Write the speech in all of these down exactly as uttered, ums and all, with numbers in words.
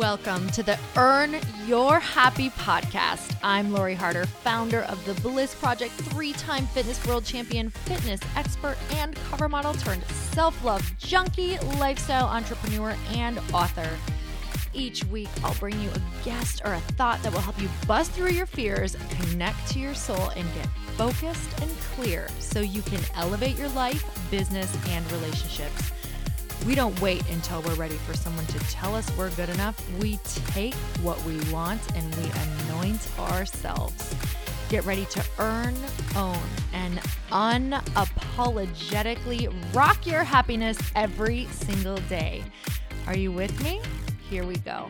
Welcome to the Earn Your Happy podcast. I'm Lori Harder, founder of the Bliss Project, three-time fitness world champion, fitness expert, and cover model turned self-love junkie, lifestyle entrepreneur, and author. Each week, I'll bring you a guest or a thought that will help you bust through your fears, connect to your soul, and get focused and clear so you can elevate your life, business, and relationships. We don't wait until we're ready for someone to tell us we're good enough. We take what we want and we anoint ourselves. Get ready to earn, own, and unapologetically rock your happiness every single day. Are you with me? Here we go.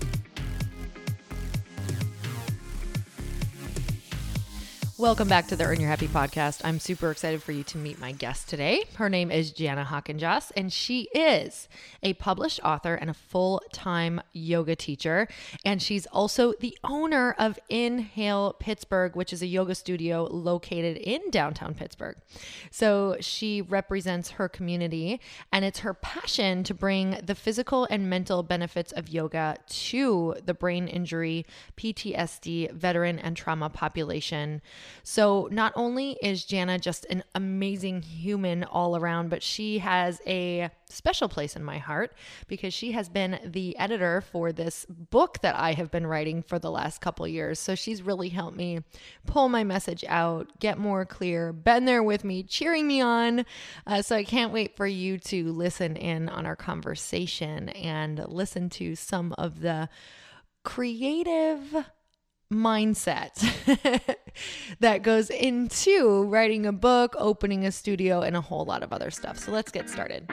Welcome back to the Earn Your Happy podcast. I'm super excited for you to meet my guest today. Her name is Jana Hockenjoss, and she is a published author and a full-time yoga teacher. And she's also the owner of Inhale Pittsburgh, which is a yoga studio located in downtown Pittsburgh. So she represents her community, and it's her passion to bring the physical and mental benefits of yoga to the brain injury, P T S D, veteran, and trauma population. So not only is Jana just an amazing human all around, but she has a special place in my heart because she has been the editor for this book that I have been writing for the last couple years. So she's really helped me pull my message out, get more clear, been there with me, cheering me on. Uh, so I can't wait for you to listen in on our conversation and listen to some of the creative mindset that goes into writing a book, opening a studio, and a whole lot of other stuff. So let's get started.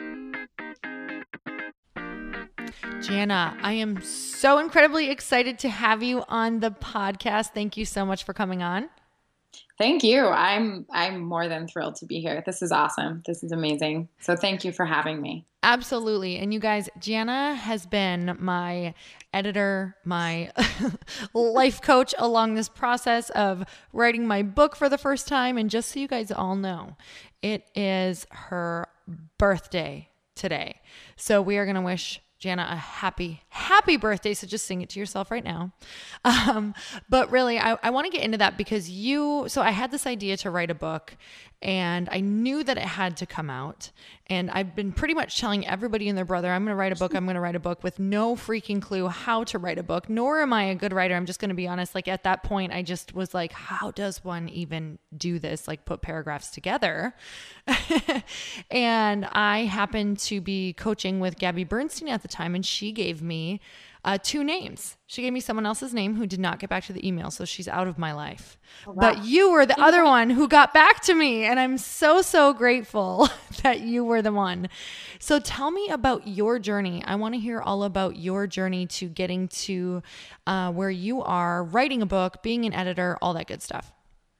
Jana, I am so incredibly excited to have you on the podcast. Thank you so much for coming on. Thank you. I'm I'm more than thrilled to be here. This is awesome. This is amazing. So thank you for having me. Absolutely. And you guys, Jana has been my editor, my life coach along this process of writing my book for the first time. And just so you guys all know, it is her birthday today. So we are going to wish Jana a happy, happy birthday. So just sing it to yourself right now. Um, but really, I, I want to get into that because you, so I had this idea to write a book and I knew that it had to come out. And I've been pretty much telling everybody and their brother, I'm going to write a book. I'm going to write a book with no freaking clue how to write a book, nor am I a good writer. I'm just going to be honest. Like at that point, I just was like, how does one even do this? Like put paragraphs together. And I happened to be coaching with Gabby Bernstein at the time, and she gave me uh, two names. She gave me someone else's name who did not get back to the email, so she's out of my life. Oh, wow. But you were the other one who got back to me, and I'm so, so grateful that you were the one. So tell me about your journey. I want to hear all about your journey to getting to uh, where you are, writing a book, being an editor, all that good stuff.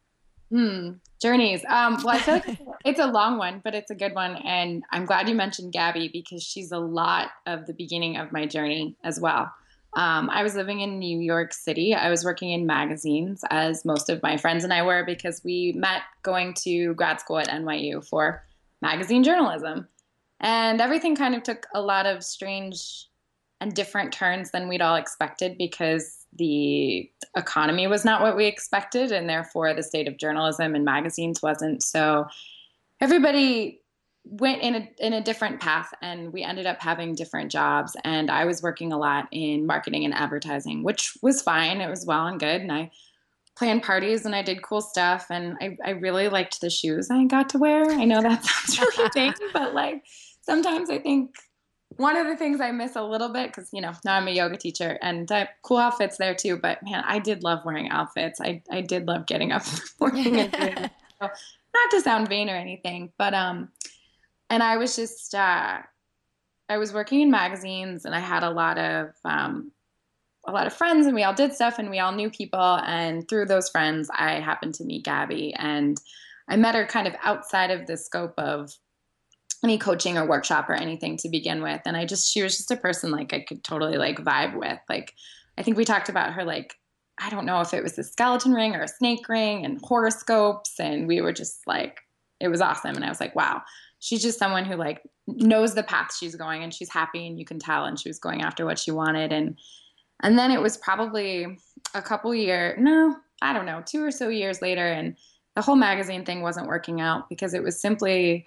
Hmm. Journeys. Um, well, I feel like it's a long one, but it's a good one. And I'm glad you mentioned Gabby because she's a lot of the beginning of my journey as well. Um, I was living in New York City. I was working in magazines, as most of my friends and I were, because we met going to grad school at N Y U for magazine journalism. And everything kind of took a lot of strange and different turns than we'd all expected because the economy was not what we expected, and therefore the state of journalism and magazines wasn't. So everybody went in a in a different path, and we ended up having different jobs. And I was working a lot in marketing and advertising, which was fine. It was well and good. And I planned parties and I did cool stuff. And I, I really liked the shoes I got to wear. I know that sounds really big, but like sometimes I think one of the things I miss a little bit, because, you know, now I'm a yoga teacher and I have cool outfits there too, but man, I did love wearing outfits. I, I did love getting up in the morning and doing it. So, not to sound vain or anything, but, um, and I was just, uh, I was working in magazines and I had a lot of, um, a lot of friends and we all did stuff and we all knew people. And through those friends, I happened to meet Gabby, and I met her kind of outside of the scope of any coaching or workshop or anything to begin with. And I just, she was just a person like I could totally like vibe with. Like, I think we talked about her, like, I don't know if it was a skeleton ring or a snake ring and horoscopes. And we were just like, it was awesome. And I was like, wow, she's just someone who like knows the path she's going and she's happy and you can tell. And she was going after what she wanted. And And then it was probably a couple year, no, I don't know, two or so years later. And the whole magazine thing wasn't working out because it was simply,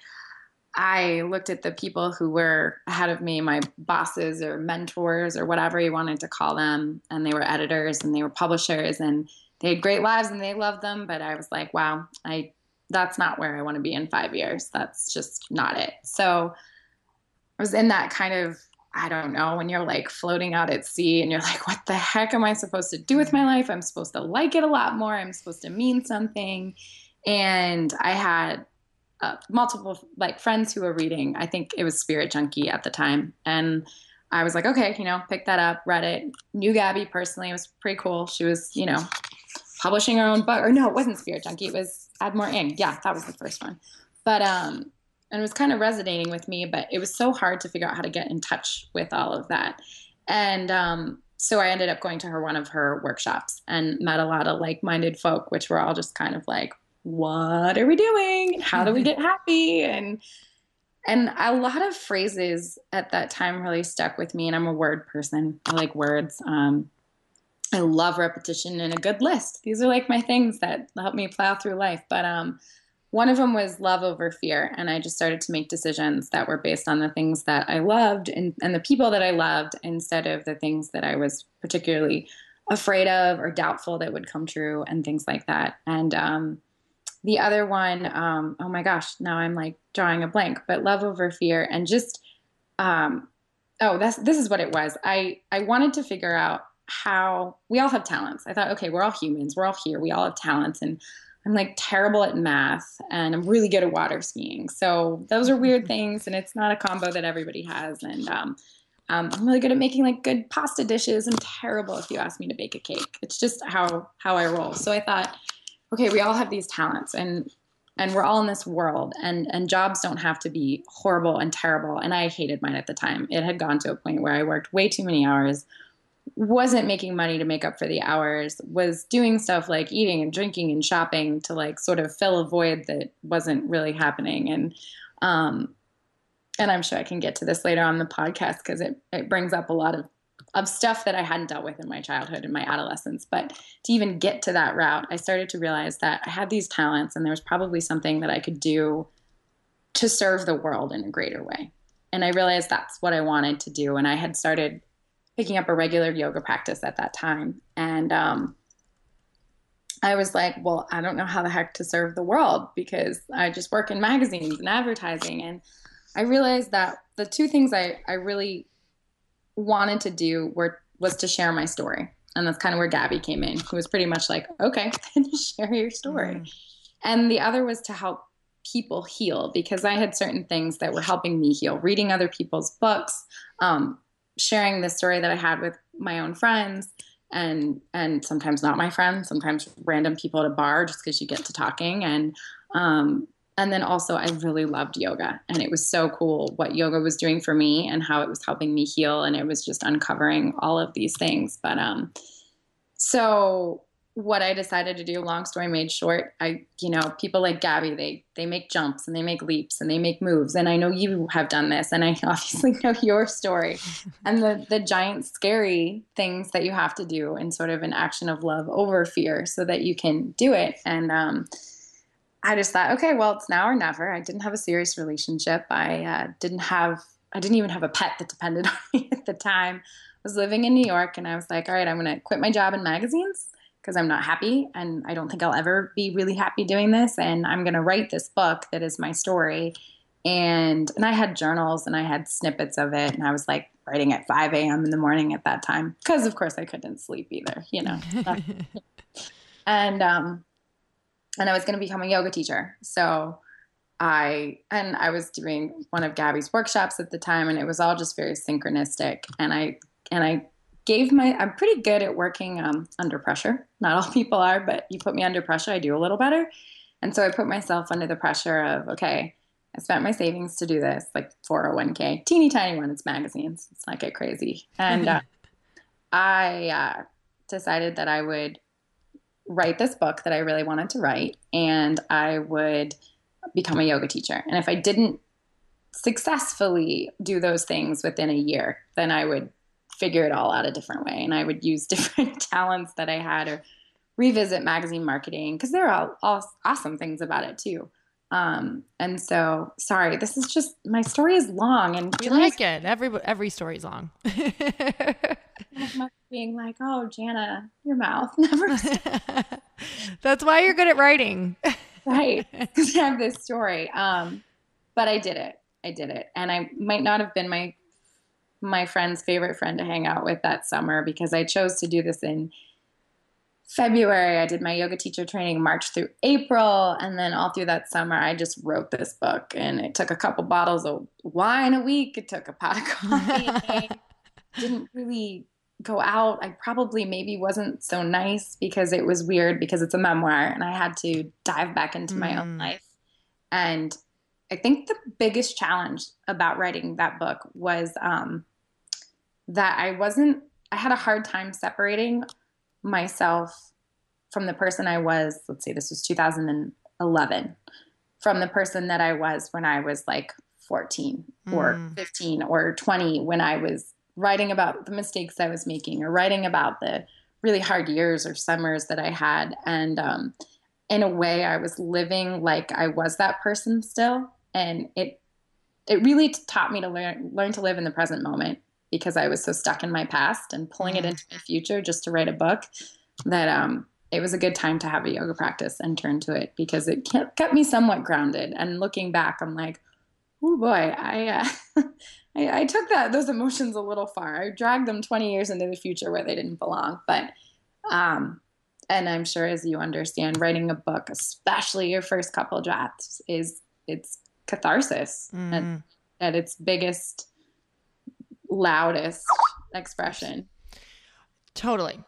I looked at the people who were ahead of me, my bosses or mentors or whatever you wanted to call them. And they were editors and they were publishers and they had great lives and they loved them. But I was like, wow, I, that's not where I want to be in five years. That's just not it. So I was in that kind of, I don't know, when you're like floating out at sea and you're like, what the heck am I supposed to do with my life? I'm supposed to like it a lot more. I'm supposed to mean something. And I had uh, multiple like friends who were reading. I think it was Spirit Junkie at the time. And I was like, okay, you know, pick that up, read it. Knew Gabby personally. It was pretty cool. She was, you know, publishing her own book. Or no, it wasn't Spirit Junkie. It was Add More Ink. Yeah, that was the first one. But, um, and it was kind of resonating with me, but it was so hard to figure out how to get in touch with all of that. And um, so I ended up going to her one of her workshops and met a lot of like-minded folk, which were all just kind of like, what are we doing? How do we get happy? And and a lot of phrases at that time really stuck with me. And I'm a word person. I like words. Um, I love repetition and a good list. These are like my things that help me plow through life. But um, one of them was love over fear. And I just started to make decisions that were based on the things that I loved and, and the people that I loved instead of the things that I was particularly afraid of or doubtful that would come true and things like that. And um, the other one, um, oh my gosh, now I'm like drawing a blank, but love over fear and just, um, oh, that's, this is what it was. I, I wanted to figure out how we all have talents. I thought, okay, we're all humans. We're all here. We all have talents. And I'm like terrible at math and I'm really good at water skiing. So those are weird things. And it's not a combo that everybody has. And, um, um, I'm really good at making like good pasta dishes. I'm terrible if you ask me to bake a cake. It's just how, how I roll. So I thought, okay, we all have these talents and, and we're all in this world and, and jobs don't have to be horrible and terrible. And I hated mine at the time. It had gone to a point where I worked way too many hours, wasn't making money to make up for the hours, was doing stuff like eating and drinking and shopping to like sort of fill a void that wasn't really happening. And, um, and I'm sure I can get to this later on the podcast because it, it brings up a lot of, of stuff that I hadn't dealt with in my childhood and my adolescence. But to even get to that route, I started to realize that I had these talents and there was probably something that I could do to serve the world in a greater way. And I realized that's what I wanted to do. And I had started picking up a regular yoga practice at that time. And um, I was like, well, I don't know how the heck to serve the world because I just work in magazines and advertising. And I realized that the two things I, I really wanted to do were was to share my story. And that's kind of where Gabby came in, who was pretty much like, okay, share your story. Mm. And the other was to help people heal because I had certain things that were helping me heal, reading other people's books, um, sharing the story that I had with my own friends and, and sometimes not my friends, sometimes random people at a bar just because you get to talking. And, um, and then also I really loved yoga and it was so cool what yoga was doing for me and how it was helping me heal. And it was just uncovering all of these things. But, um, so what I decided to do, long story made short, I, you know, people like Gabby, they, they make jumps and they make leaps and they make moves. And I know you have done this and I obviously know your story and the, the giant scary things that you have to do in sort of an action of love over fear so that you can do it. And, um, I just thought, okay, well, it's now or never. I didn't have a serious relationship. I uh, didn't have, I didn't even have a pet that depended on me at the time. I was living in New York and I was like, all right, I'm going to quit my job in magazines because I'm not happy and I don't think I'll ever be really happy doing this. And I'm going to write this book that is my story. And, and I had journals and I had snippets of it. And I was like writing at five a.m. in the morning at that time because of course I couldn't sleep either, you know. and, um, And I was going to become a yoga teacher. So I, and I was doing one of Gabby's workshops at the time and it was all just very synchronistic. And I, and I gave my, I'm pretty good at working um, under pressure. Not all people are, but you put me under pressure, I do a little better. And so I put myself under the pressure of, okay, I spent my savings to do this, like four oh one k, teeny tiny one, it's magazines. It's not get crazy. And uh, I uh, decided that I would write this book that I really wanted to write and I would become a yoga teacher. And if I didn't successfully do those things within a year, then I would figure it all out a different way. And I would use different talents that I had or revisit magazine marketing because there are all, all awesome things about it too. Um, and so, sorry, this is just, my story is long and we like it. Every, every story is long. Being like, oh, Jana, your mouth never. That's why you're good at writing. Right. Because I have this story. Um, but I did it. I did it. And I might not have been my, my friend's favorite friend to hang out with that summer because I chose to do this in February. I did my yoga teacher training March through April. And then all through that summer, I just wrote this book, and it took a couple bottles of wine a week. It took a pot of coffee. I didn't really go out. I probably maybe wasn't so nice because it was weird because it's a memoir and I had to dive back into my mm. own life. And I think the biggest challenge about writing that book was um, that I wasn't, I had a hard time separating myself from the person I was, let's see, this was two thousand eleven, from the person that I was when I was like fourteen mm. or fifteen or twenty, when I was writing about the mistakes I was making or writing about the really hard years or summers that I had. And um, in a way, I was living like I was that person still. And it it really taught me to learn learn to live in the present moment because I was so stuck in my past and pulling mm. it into my future just to write a book that um, it was a good time to have a yoga practice and turn to it because it kept me somewhat grounded. And looking back, I'm like, oh boy, I, uh, I I took that those emotions a little far. I dragged them twenty years into the future where they didn't belong. But um, and I'm sure, as you understand, writing a book, especially your first couple drafts, is it's catharsis mm. at, at its biggest, loudest expression. Totally.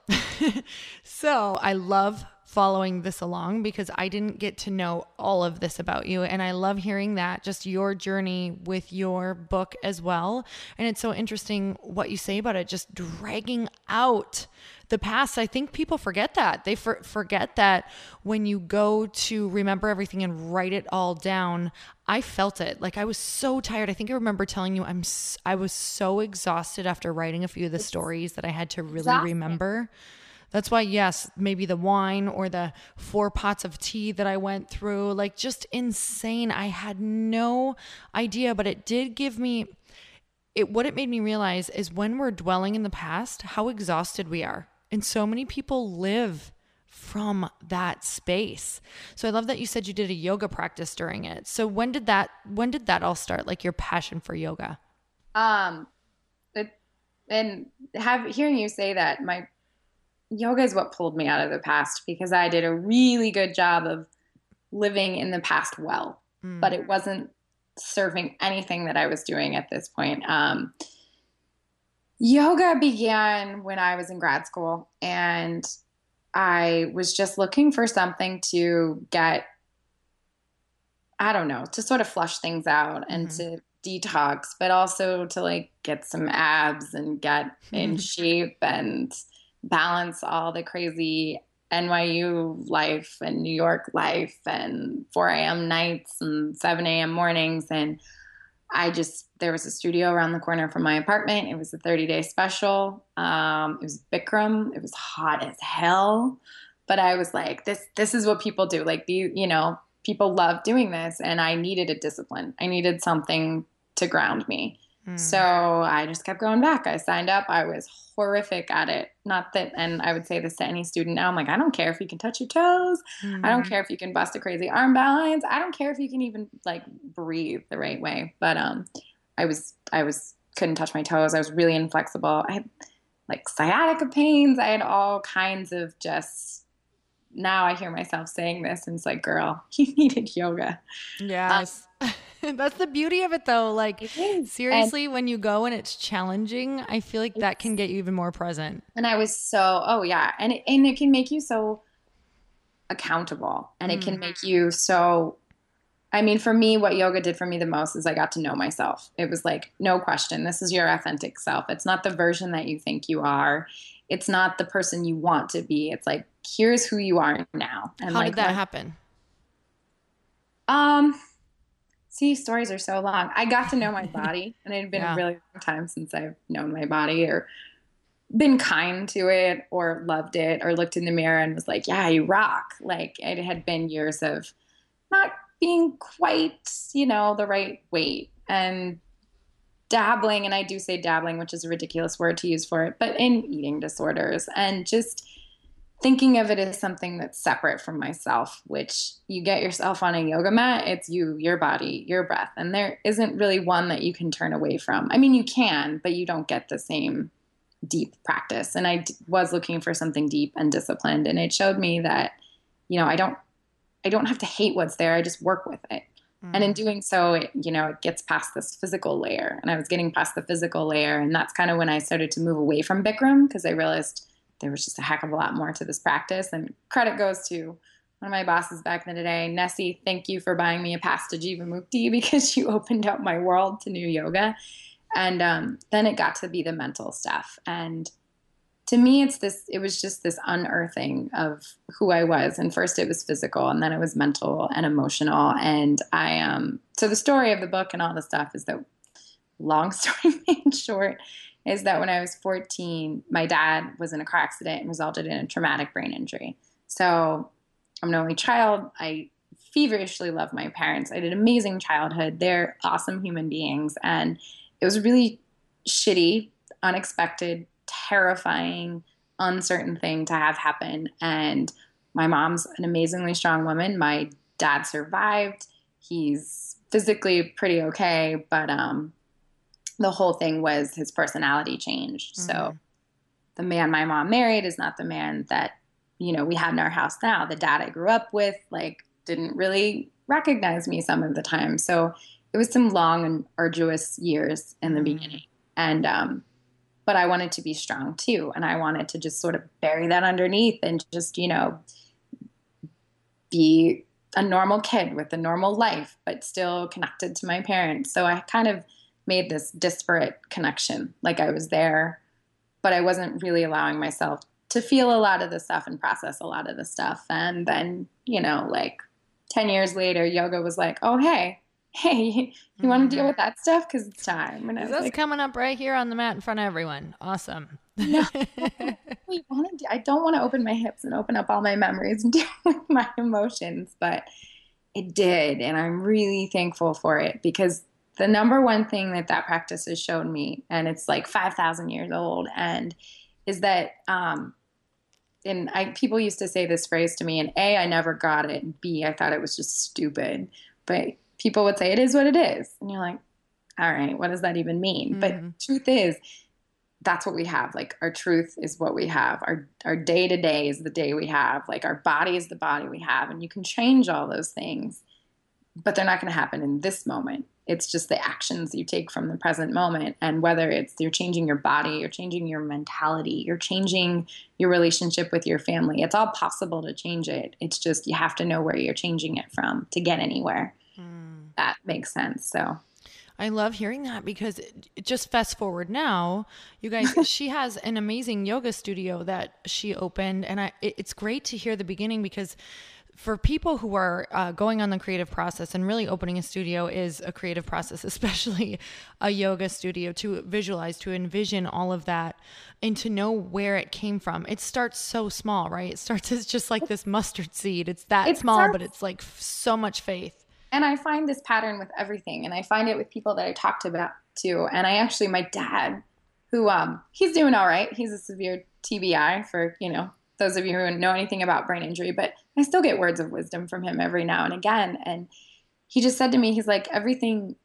So I love following this along because I didn't get to know all of this about you. And I love hearing that, just your journey with your book as well. And it's so interesting what you say about it, just dragging out the past. I think people forget that. They for- forget that when you go to remember everything and write it all down. I felt it. Like I was so tired. I think I remember telling you I'm s- I was so exhausted after writing a few of the stories that I had to really exhausting. remember. That's why, yes, maybe the wine or the four pots of tea that I went through, like just insane. I had no idea, but it did give me, it. what it made me realize is when we're dwelling in the past, how exhausted we are. And so many people live from that space. So I love that you said you did a yoga practice during it. So when did that, when did that all start? Like your passion for yoga? Um, it, and have, hearing you say that, my yoga is what pulled me out of the past because I did a really good job of living in the past well, mm. but it wasn't serving anything that I was doing at this point. Um, yoga began when I was in grad school, and I was just looking for something to get, I don't know, to sort of flush things out and mm-hmm. to detox, but also to like get some abs and get in shape and balance all the crazy N Y U life and New York life and four a.m. nights and seven a.m. mornings. And I just, there was a studio around the corner from my apartment. It was a thirty-day special. Um, it was Bikram. It was hot as hell. But I was like, this this is what people do. Like, the, you know, people love doing this. And I needed a discipline. I needed something to ground me. Mm. So I just kept going back. I signed up. I was horrific at it. Not that, and I would say this to any student now. I'm like, I don't care if you can touch your toes. Mm. I don't care if you can bust a crazy arm balance. I don't care if you can even like breathe the right way. But um, I was, I was, couldn't touch my toes. I was really inflexible. I had like sciatica pains. I had all kinds of just, now I hear myself saying this and it's like, girl, you needed yoga. Yes. Um, That's the beauty of it though. Like seriously, and when you go and it's challenging, I feel like that can get you even more present. And I was so, oh yeah. And it, and it can make you so accountable, and mm. it can make you so, I mean, for me, what yoga did for me the most is I got to know myself. It was like, no question, this is your authentic self. It's not the version that you think you are. It's not the person you want to be. It's like, here's who you are now. And how like, did that when, happen? Um, See, stories are so long. I got to know my body, and it had been yeah. a really long time since I've known my body or been kind to it or loved it or looked in the mirror and was like, yeah, you rock. Like it had been years of not being quite, you know, the right weight and dabbling. And I do say dabbling, which is a ridiculous word to use for it, but in eating disorders and just thinking of it as something that's separate from myself, which you get yourself on a yoga mat, it's you, your body, your breath. And there isn't really one that you can turn away from. I mean, you can, but you don't get the same deep practice. And I d- was looking for something deep and disciplined. And it showed me that, you know, I don't, I don't have to hate what's there. I just work with it. Mm. And in doing so, it, you know, it gets past this physical layer, and I was getting past the physical layer. And that's kind of when I started to move away from Bikram, because I realized there was just a heck of a lot more to this practice. And credit goes to one of my bosses back in the day, Nessie. Thank you for buying me a pass to Jivamukti, because you opened up my world to new yoga. And um, then it got to be the mental stuff. And to me, it's this, it was just this unearthing of who I was. And first it was physical, and then it was mental and emotional. And I, um, so the story of the book and all the stuff is that, long story made short, is that when I was fourteen, my dad was in a car accident and resulted in a traumatic brain injury. So I'm an only child. I feverishly love my parents. I had an amazing childhood. They're awesome human beings. And it was a really shitty, unexpected, terrifying, uncertain thing to have happen. And my mom's an amazingly strong woman. My dad survived. He's physically pretty okay, but um, the whole thing was his personality changed. Mm-hmm. So the man my mom married is not the man that, you know, we had in our house now. The dad I grew up with, like, didn't really recognize me some of the time. So it was some long and arduous years in the mm-hmm. beginning. And, um, but I wanted to be strong too. And I wanted to just sort of bury that underneath and just, you know, be a normal kid with a normal life, but still connected to my parents. So I kind of made this disparate connection. Like I was there, but I wasn't really allowing myself to feel a lot of the stuff and process a lot of the stuff. And then, you know, like ten years later, yoga was like, oh, hey, hey, you mm-hmm. want to deal with that stuff? Because it's time. And I was that's like, coming up right here on the mat in front of everyone. Awesome. No, I, want to, I don't want to open my hips and open up all my memories and deal with my emotions, but it did. And I'm really thankful for it, because the number one thing that that practice has shown me, and it's like five thousand years old, and is that, um, and I, people used to say this phrase to me, and A, I never got it, and B, I thought it was just stupid. But people would say, it is what it is. And you're like, all right, what does that even mean? Mm-hmm. But truth is, that's what we have. Like, our truth is what we have. Our our day to day is the day we have. Like, our body is the body we have. And you can change all those things, but they're not going to happen in this moment. It's just the actions you take from the present moment. And whether it's you're changing your body, you're changing your mentality, you're changing your relationship with your family, it's all possible to change it. It's just you have to know where you're changing it from to get anywhere. Mm. That makes sense. So I love hearing that, because it, it just fast forward now, you guys, she has an amazing yoga studio that she opened. And I, it, it's great to hear the beginning, because for people who are uh, going on the creative process, and really opening a studio is a creative process, especially a yoga studio, to visualize, to envision all of that, and to know where it came from. It starts so small, right? It starts as just like this mustard seed. It's that it small, starts, but it's like so much faith. And I find this pattern with everything. And I find it with people that I talked about too. And I actually, my dad, who, um, he's doing all right. He's a severe T B I, for, you know, those of you who know anything about brain injury, but I still get words of wisdom from him every now and again. And he just said to me, he's like, everything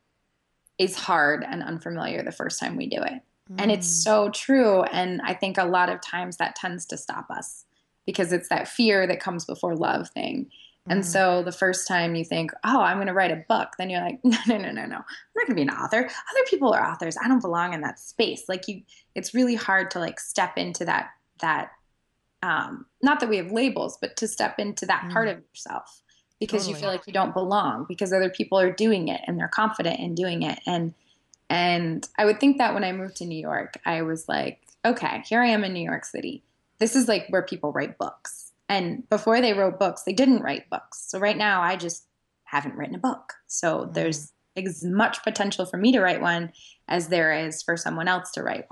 is hard and unfamiliar the first time we do it. Mm. And it's so true. And I think a lot of times that tends to stop us, because it's that fear that comes before love thing. And mm. so the first time you think, oh, I'm going to write a book, then you're like, no, no, no, no, no. I'm not going to be an author. Other people are authors. I don't belong in that space. Like you, it's really hard to like step into that, that, Um, not that we have labels, but to step into that mm. part of yourself, because totally. You feel like you don't belong, because other people are doing it and they're confident in doing it. And, and I would think that when I moved to New York, I was like, okay, here I am in New York City. This is like where people write books. And before they wrote books, they didn't write books. So right now I just haven't written a book. So mm. there's as much potential for me to write one as there is for someone else to write one.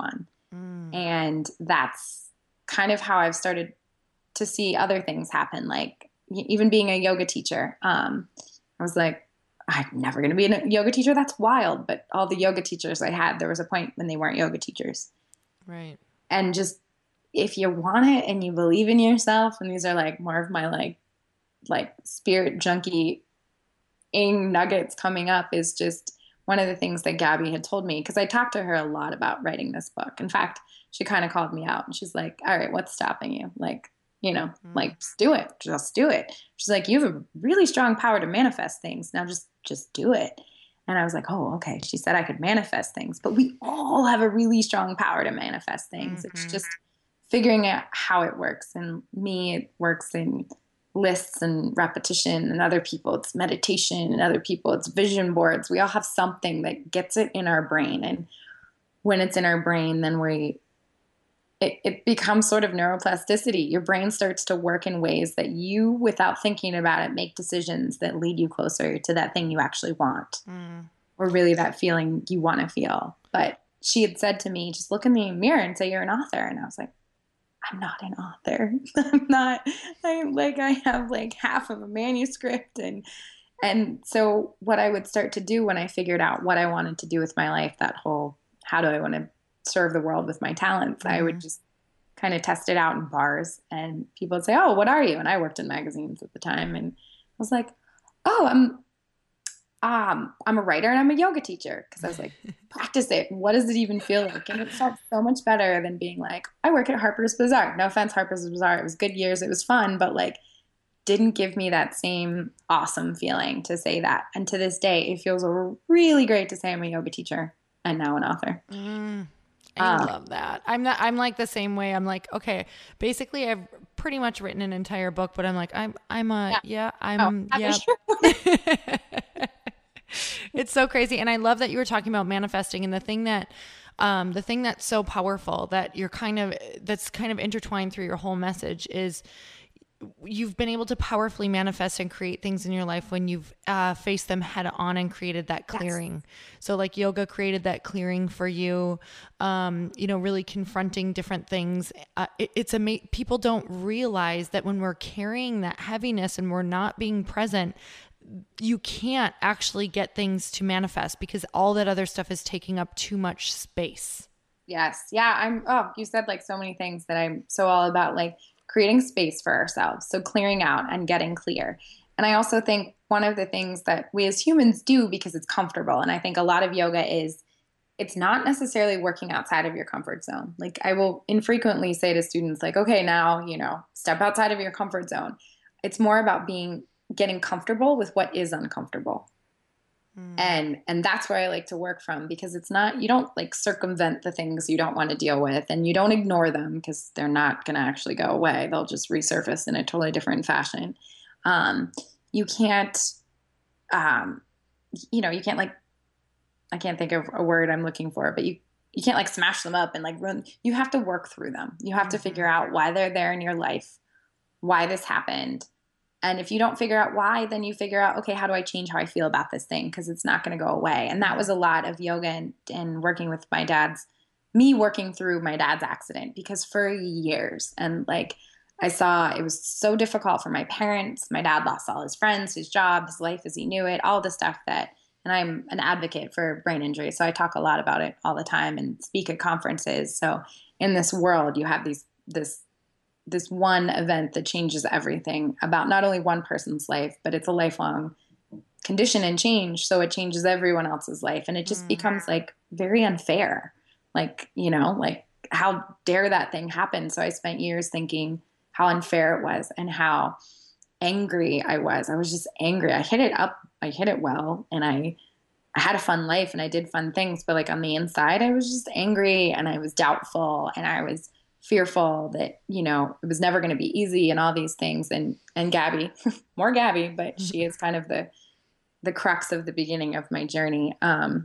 Mm. And that's kind of how I've started to see other things happen. Like even being a yoga teacher, um, I was like, I'm never going to be a yoga teacher. That's wild. But all the yoga teachers I had, there was a point when they weren't yoga teachers. Right. And just, if you want it and you believe in yourself, and these are like more of my like, like spirit junkie ing nuggets coming up, is just one of the things that Gabby had told me. Cause I talked to her a lot about writing this book. In fact, she kind of called me out and she's like, all right, what's stopping you? Like, you know, mm. like just do it, just do it. She's like, you have a really strong power to manifest things. Now just, just do it. And I was like, oh, okay. She said I could manifest things, but we all have a really strong power to manifest things. Mm-hmm. It's just figuring out how it works. And me, it works in lists and repetition, and other people it's meditation, and other people it's vision boards. We all have something that gets it in our brain. And when it's in our brain, then we, it, it becomes sort of neuroplasticity. Your brain starts to work in ways that you, without thinking about it, make decisions that lead you closer to that thing you actually want, mm. or really that feeling you want to feel. But she had said to me, just look in the mirror and say you're an author. And I was like, I'm not an author. I'm not, I like, I have like half of a manuscript. And, and so what I would start to do when I figured out what I wanted to do with my life, that whole, how do I want to serve the world with my talents? Mm-hmm. I would just kind of test it out in bars, and people would say, oh, what are you? And I worked in magazines at the time. And I was like, oh, I'm, um, I'm a writer and I'm a yoga teacher. Cause I was like, practice it. What does it even feel like? And it felt so much better than being like, I work at Harper's Bazaar. No offense, Harper's Bazaar. It was good years. It was fun, but like didn't give me that same awesome feeling to say that. And to this day, it feels really great to say I'm a yoga teacher and now an author. Mm, I um, love that. I'm not, I'm like the same way. I'm like, okay, basically I've pretty much written an entire book, but I'm like, I'm, I'm a, yeah, yeah I'm, oh, yeah. It's so crazy. And I love that you were talking about manifesting, and the thing that, um, the thing that's so powerful that you're kind of, that's kind of intertwined through your whole message is you've been able to powerfully manifest and create things in your life when you've uh, faced them head on and created that clearing. Yes. So like yoga created that clearing for you, um, you know, really confronting different things. Uh, it, it's amazing. People don't realize that when we're carrying that heaviness and we're not being present, you can't actually get things to manifest because all that other stuff is taking up too much space. Yes. Yeah. I'm, oh, you said like so many things that I'm so all about, like creating space for ourselves. So clearing out and getting clear. And I also think one of the things that we as humans do because it's comfortable. And I think a lot of yoga is, it's not necessarily working outside of your comfort zone. Like I will infrequently say to students like, okay, now, you know, step outside of your comfort zone. It's more about being getting comfortable with what is uncomfortable. Mm. And, and that's where I like to work from, because it's not, you don't like circumvent the things you don't want to deal with, and you don't ignore them because they're not going to actually go away. They'll just resurface in a totally different fashion. Um, you can't, um, you know, you can't like, I can't think of a word I'm looking for, but you, you can't like smash them up and like run. You have to work through them. You have mm-hmm. to figure out why they're there in your life, why this happened. And if you don't figure out why, then you figure out, okay, how do I change how I feel about this thing? Because it's not going to go away. And that was a lot of yoga and, and working with my dad's, me working through my dad's accident, because for years, and like I saw it was so difficult for my parents. My dad lost all his friends, his job, his life as he knew it, all the stuff that, and I'm an advocate for brain injury. So I talk a lot about it all the time and speak at conferences. So in this world, you have these, this, this one event that changes everything about not only one person's life, but it's a lifelong condition and change. So it changes everyone else's life. And it just mm. becomes like very unfair. Like, you know, like how dare that thing happen? So I spent years thinking how unfair it was and how angry I was. I was just angry. I hit it up. I hit it well. And I, I had a fun life and I did fun things, but like on the inside, I was just angry and I was doubtful and I was fearful that, you know, it was never going to be easy and all these things. And, and Gabby, more Gabby, but she is kind of the, the crux of the beginning of my journey, um,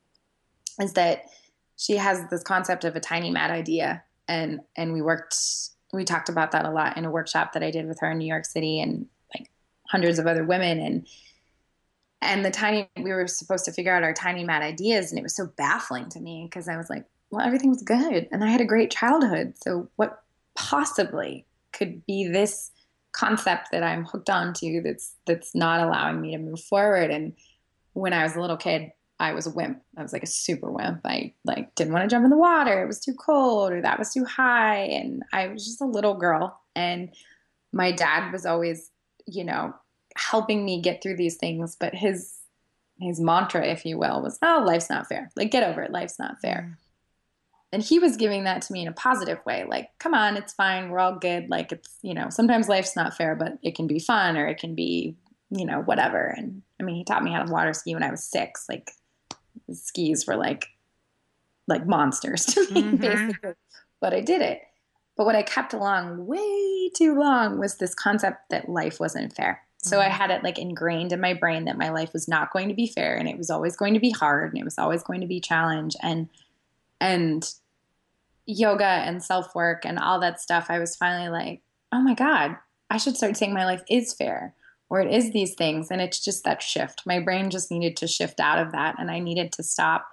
is that she has this concept of a tiny mad idea. And, and we worked, we talked about that a lot in a workshop that I did with her in New York City and like hundreds of other women. And, and the tiny, we were supposed to figure out our tiny mad ideas. And it was so baffling to me because I was like, well, everything was good and I had a great childhood. So what possibly could be this concept that I'm hooked onto that's that's not allowing me to move forward? And when I was a little kid, I was a wimp. I was like a super wimp. I like didn't want to jump in the water. It was too cold or that was too high. And I was just a little girl. And my dad was always, you know, helping me get through these things. But his his mantra, if you will, was, oh, life's not fair. Like, get over it. Life's not fair. Mm. And he was giving that to me in a positive way. Like, come on, it's fine. We're all good. Like, it's, you know, sometimes life's not fair, but it can be fun or it can be, you know, whatever. And I mean, he taught me how to water ski when I was six. Like, the skis were like, like monsters to me, Mm-hmm. basically. But I did it. But what I kept along way too long was this concept that life wasn't fair. So I had it like ingrained in my brain that my life was not going to be fair and it was always going to be hard and it was always going to be challenge. And and yoga and self-work and all that stuff, I was finally like, oh my God, I should start saying my life is fair or it is these things. And it's just that shift. My brain just needed to shift out of that. And I needed to stop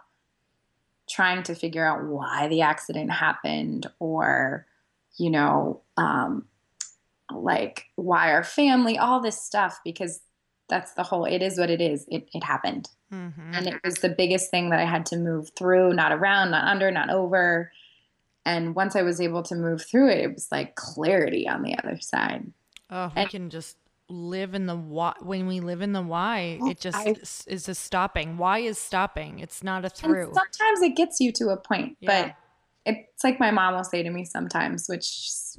trying to figure out why the accident happened or, you know, um, like why our family, all this stuff, because that's the whole, it is what it is. It, it happened. Mm-hmm. And it was the biggest thing that I had to move through, not around, not under, not over. And once I was able to move through it, it was like clarity on the other side. Oh, we And can just live in the why. When we live in the why, it just I, is is a stopping. Why is stopping? It's not a and through. sometimes it gets you to a point, Yeah. but it's like my mom will say to me sometimes, which is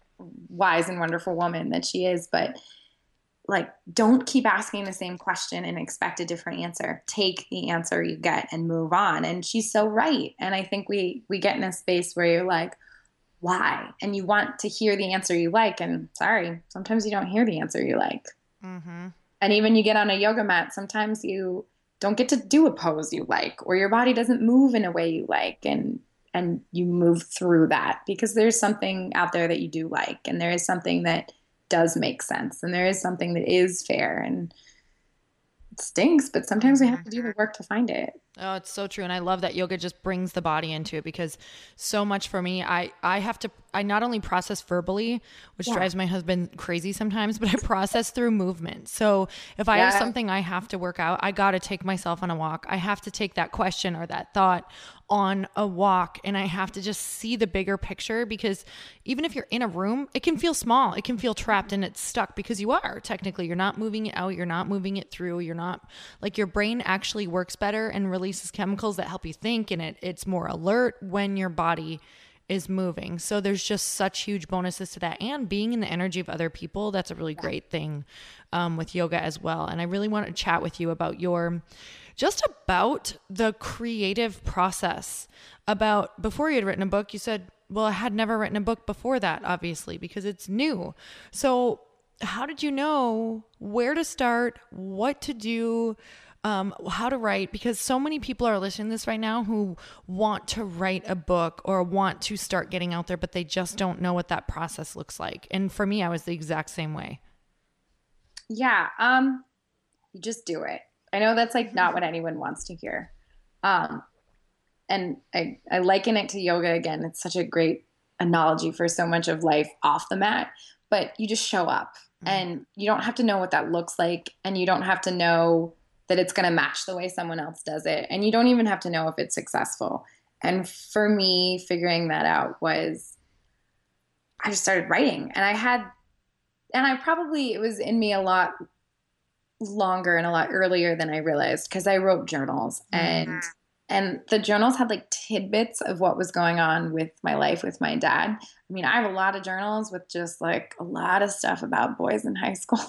wise and wonderful woman that she is, but like, don't keep asking the same question and expect a different answer. Take the answer you get and move on. And she's so right. And I think we we get in a space where you're like, why? And you want to hear the answer you like. And sorry, sometimes you don't hear the answer you like. Mm-hmm. And even you get on a yoga mat, sometimes you don't get to do a pose you like, or your body doesn't move in a way you like. And and you move through that because there's something out there that you do like, and there is something that does make sense, and there is something that is fair, and it stinks, but sometimes we have to do the work to find it. Oh, it's so true. And I love that yoga just brings the body into it because so much for me, I, I have to, I not only process verbally, which Yeah. drives my husband crazy sometimes, but I process through movement. So if I Yeah. have something I have to work out, I got to take myself on a walk. I have to take that question or that thought on a walk, and I have to just see the bigger picture, because even if you're in a room, it can feel small. It can feel trapped and it's stuck because you are technically, you're not moving it out. You're not moving it through. You're not, like, your brain actually works better and releases chemicals that help you think, and it, it's more alert when your body is moving. So there's just such huge bonuses to that, and being in the energy of other people. That's a really great thing um, with yoga as well. And I really want to chat with you about your, just about the creative process. About, before you had written a book, you said, well, I had never written a book before that, obviously, because it's new. So how did you know where to start, what to do, um, how to write? Because so many people are listening to this right now who want to write a book or want to start getting out there, but they just don't know what that process looks like. And for me, I was the exact same way. Yeah, um, you just do it. I know that's like not what anyone wants to hear. Um, and I, I liken it to yoga again. It's such a great analogy for so much of life off the mat, but you just show up, and you don't have to know what that looks like. And you don't have to know that it's going to match the way someone else does it. And you don't even have to know if it's successful. And for me, figuring that out was, I just started writing, and I had, and I probably, it was in me a lot longer and a lot earlier than I realized, because I wrote journals, and and the journals had like tidbits of what was going on with my life with my dad. I mean, I have a lot of journals with just like a lot of stuff about boys in high school.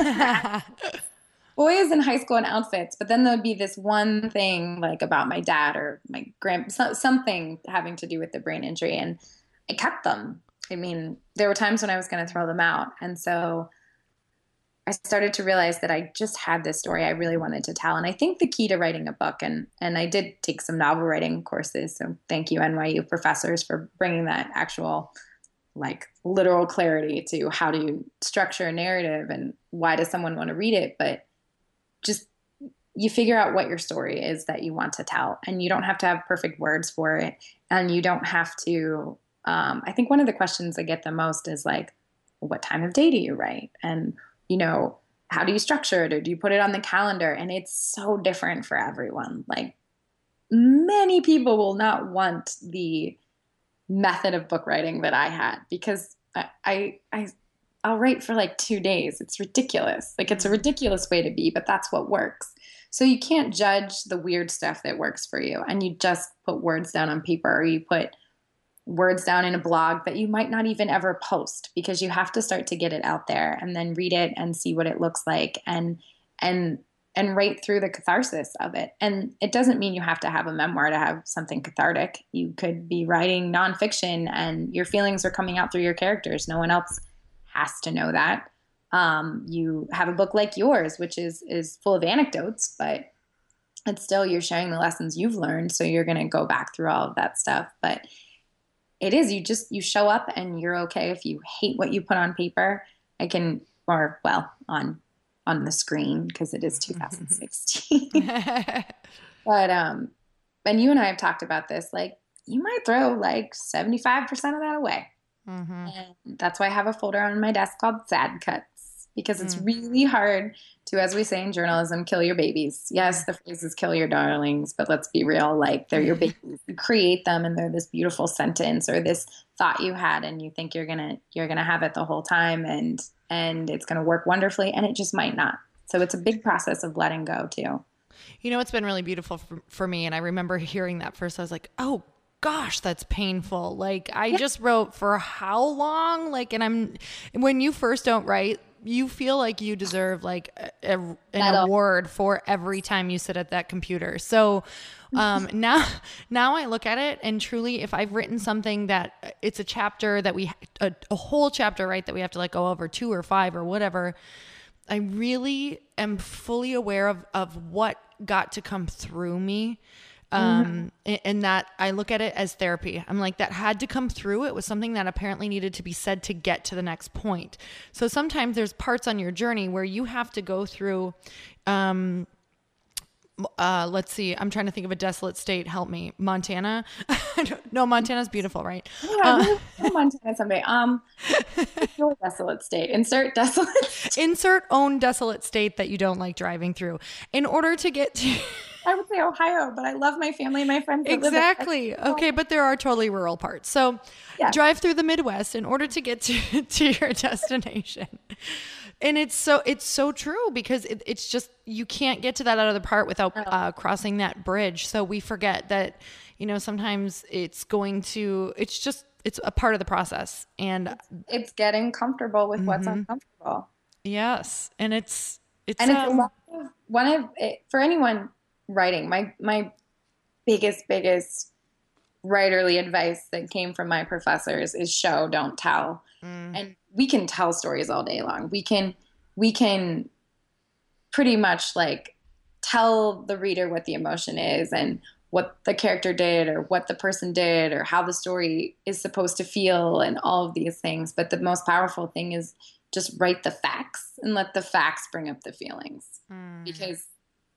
Boys in high school and outfits, but then there'd be this one thing like about my dad or my grand, so, something having to do with the brain injury, and I kept them. I mean, there were times when I was going to throw them out, and so I started to realize that I just had this story I really wanted to tell. And I think the key to writing a book, and and I did take some novel writing courses, so thank you N Y U professors for bringing that actual like literal clarity to how do you structure a narrative and why does someone want to read it. But just you figure out what your story is that you want to tell, and you don't have to have perfect words for it. And you don't have to, um, I think one of the questions I get the most is like, what time of day do you write? And, you know, how do you structure it? Or do you put it on the calendar? And it's so different for everyone. Like, many people will not want the method of book writing that I had, because I, I, I I'll write for like two days. It's ridiculous. Like, it's a ridiculous way to be, but that's what works. So you can't judge the weird stuff that works for you. And you just put words down on paper, or you put words down in a blog that you might not even ever post, because you have to start to get it out there and then read it and see what it looks like, and, and, and write through the catharsis of it. And it doesn't mean you have to have a memoir to have something cathartic. You could be writing nonfiction and your feelings are coming out through your characters. No one else has to know that. Um, you have a book like yours, which is is full of anecdotes, but it's still, you're sharing the lessons you've learned. So you're going to go back through all of that stuff. But it is, you just, you show up and you're okay if you hate what you put on paper. I can, or well, on on the screen, because it is two thousand sixteen. But um, and you and I have talked about this. Like, you might throw like seventy-five percent of that away. Mm-hmm. And that's why I have a folder on my desk called Sad Cuts, because it's mm-hmm. really hard to, as we say in journalism, kill your babies. Yes, the phrase is kill your darlings, but let's be real, like, they're your babies. You create them and they're this beautiful sentence or this thought you had, and you think you're gonna you're gonna have it the whole time, and and it's gonna work wonderfully, and it just might not. So it's a big process of letting go too. You know, it's been really beautiful for, for me, and I remember hearing that first. I was like, oh gosh, that's painful. Like, I yeah. just wrote for how long? Like, and I'm, when you first don't write, you feel like you deserve like a, a, an That'll. award for every time you sit at that computer. So um, now, now I look at it, and truly, if I've written something that it's a chapter that we, a, a whole chapter, right, that we have to let go of, or two or five or whatever, I really am fully aware of, of what got to come through me. Um, mm-hmm. and that I look at it as therapy. I'm like, that had to come through. It was something that apparently needed to be said to get to the next point. So sometimes there's parts on your journey where you have to go through, um, uh, let's see, I'm trying to think of a desolate state. Help me. Montana. No, Montana's beautiful, right? Yeah, uh, Montana someday. Um, your desolate state. Insert desolate. Insert own desolate state that you don't like driving through in order to get to. I would say Ohio, but I love my family and my friends. Exactly. Okay, but there are totally rural parts. So yeah. Drive through the Midwest in order to get to, to your destination. And it's so it's so true, because it, it's just, you can't get to that other part without uh, crossing that bridge. So we forget that, you know, sometimes it's going to, it's just, it's a part of the process. And it's, it's getting comfortable with mm-hmm. what's uncomfortable. Yes. And it's, it's, and it's um, a lot of, one of, it, for anyone writing, my, my biggest, biggest writerly advice that came from my professors is show, don't tell. Mm. And we can tell stories all day long. We can, we can pretty much like tell the reader what the emotion is and what the character did or what the person did or how the story is supposed to feel and all of these things. But the most powerful thing is just write the facts and let the facts bring up the feelings, mm. because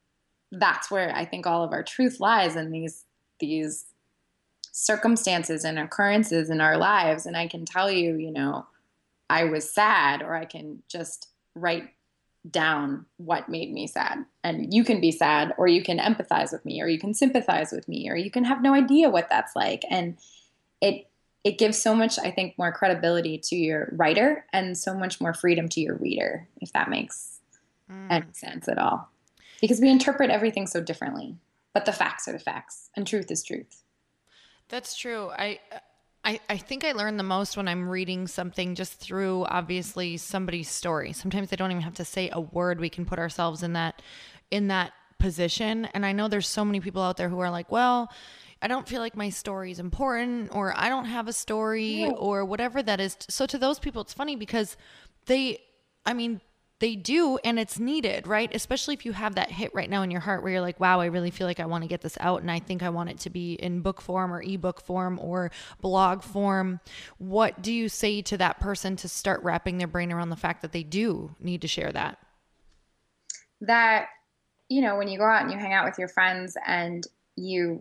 that's where I think all of our truth lies, in these, these circumstances and occurrences in our lives. And I can tell you, you know, I was sad, or I can just write down what made me sad. And you can be sad, or you can empathize with me, or you can sympathize with me, or you can have no idea what that's like. And it, it gives so much, I think, more credibility to your writer and so much more freedom to your reader, if that makes mm. any sense at all. Because we interpret everything so differently, but the facts are the facts and truth is truth. That's true. I, I, I think I learn the most when I'm reading something just through, obviously, somebody's story. Sometimes they don't even have to say a word. We can put ourselves in that, in that position. And I know there's so many people out there who are like, well, I don't feel like my story is important, or I don't have a story, yeah. or whatever that is. So to those people, it's funny because they, I mean, they do, and it's needed, right? Especially if you have that hit right now in your heart where you're like, wow, I really feel like I want to get this out, and I think I want it to be in book form or ebook form or blog form. What do you say to that person to start wrapping their brain around the fact that they do need to share that? That you know, when you go out and you hang out with your friends and you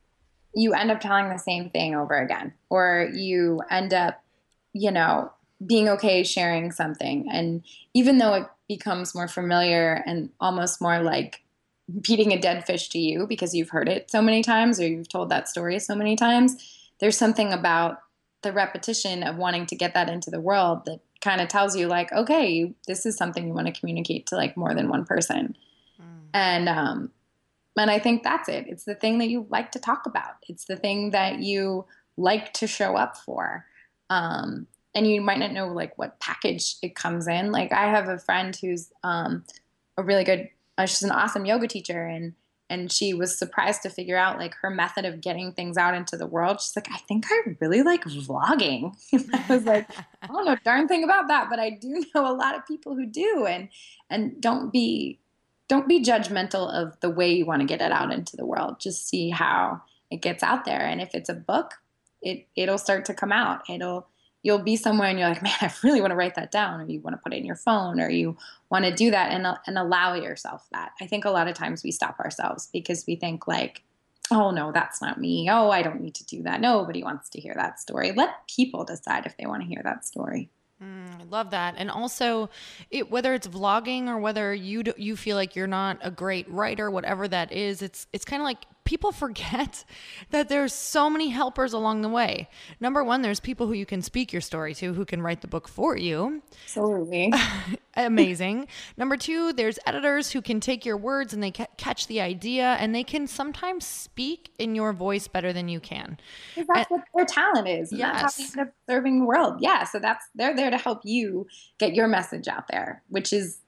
you end up telling the same thing over again, or you end up, you know, being okay sharing something. And even though it becomes more familiar and almost more like beating a dead fish to you because you've heard it so many times or you've told that story so many times, there's something about the repetition of wanting to get that into the world that kind of tells you like, okay, this is something you want to communicate to like more than one person. Mm. And, um, and I think that's it. It's the thing that you like to talk about. It's the thing that you like to show up for. Um, and you might not know like what package it comes in. Like I have a friend who's, um, a really good, uh, she's an awesome yoga teacher, and and she was surprised to figure out like her method of getting things out into the world. She's like, I think I really like vlogging. I was like, I don't know a darn thing about that, but I do know a lot of people who do. And and don't be don't be judgmental of the way you want to get it out into the world. Just see how it gets out there. And if it's a book, it it'll start to come out. It'll You'll be somewhere and you're like, man, I really want to write that down, or you want to put it in your phone, or you want to do that, and and allow yourself that. I think a lot of times we stop ourselves because we think like, oh no, that's not me. Oh, I don't need to do that. Nobody wants to hear that story. Let people decide if they want to hear that story. Mm, I love that. And also it, whether it's vlogging or whether you do, you feel like you're not a great writer, whatever that is, it's, it's kind of like people forget that there's so many helpers along the way. Number one, there's people who you can speak your story to, who can write the book for you. Absolutely. Amazing. Number two, there's editors who can take your words and they ca- catch the idea, and they can sometimes speak in your voice better than you can. Because that's and, what their talent is. And yes. That's how they end up serving the world. Yeah. So that's, they're there to help you get your message out there, which is